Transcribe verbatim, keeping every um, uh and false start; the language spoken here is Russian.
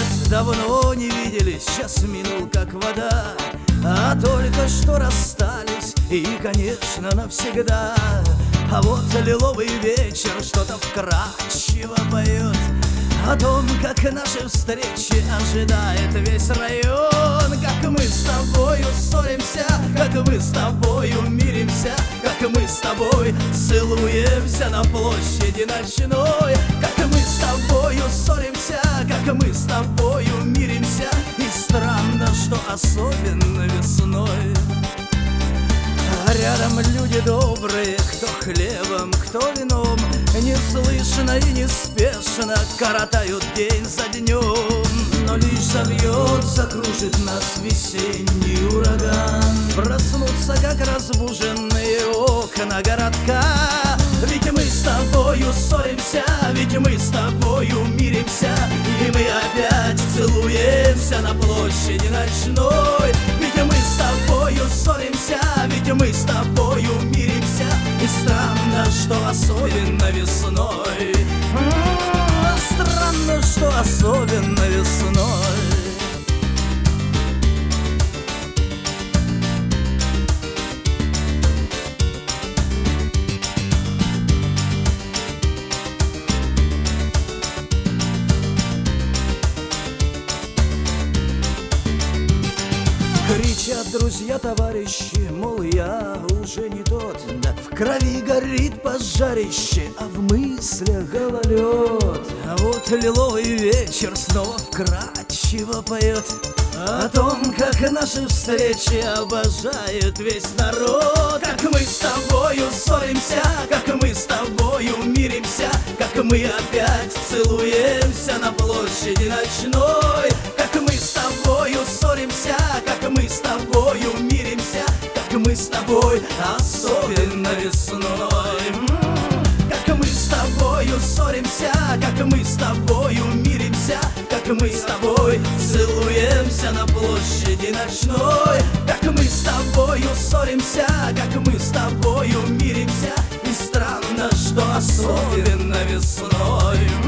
давно не виделись, час минул как вода, а только что расстались, и, конечно, навсегда. А вот лиловый вечер что-то вкрадчиво поет о том, как наши встречи ожидает весь район. Как мы с тобою ссоримся, как мы с тобою миримся, как мы с тобой целуемся на площади ночной. Как мы с тобою ссоримся, как мы с тобою миримся, и странно, что особенно весной. А рядом люди добрые, кто хлебом, кто вином, неслышно и неспешно коротают день за днем. Но лишь забьется, кружит нас весенний ураган, проснутся, как разбуженные окна городка. Ведь мы с тобою ссоримся, ведь мы с тобою миримся, и мы опять целуемся на площади ночной. Ведь мы с тобою ссоримся, ведь мы с тобою миримся, и странно, что особенно весной. М-м-м, странно, что особенно весной. Кричат друзья, товарищи, мол, я уже не тот. Да в крови горит пожарище, а в мыслях гололед. А вот лиловый вечер снова вкрадчиво поет о том, как наши встречи обожает весь народ. Как мы с тобою ссоримся, как мы с тобою миримся, как мы опять целуемся на площади ночной. Как мы с тобою ссоримся, как мы с тобою миримся, как мы с тобой особенно весной. М-м-м. Как мы с тобою ссоримся, как мы с тобою миримся, как мы с тобой целуемся на площади ночной. Как мы с тобою ссоримся, как мы с тобою миримся, и странно, что особенно весной.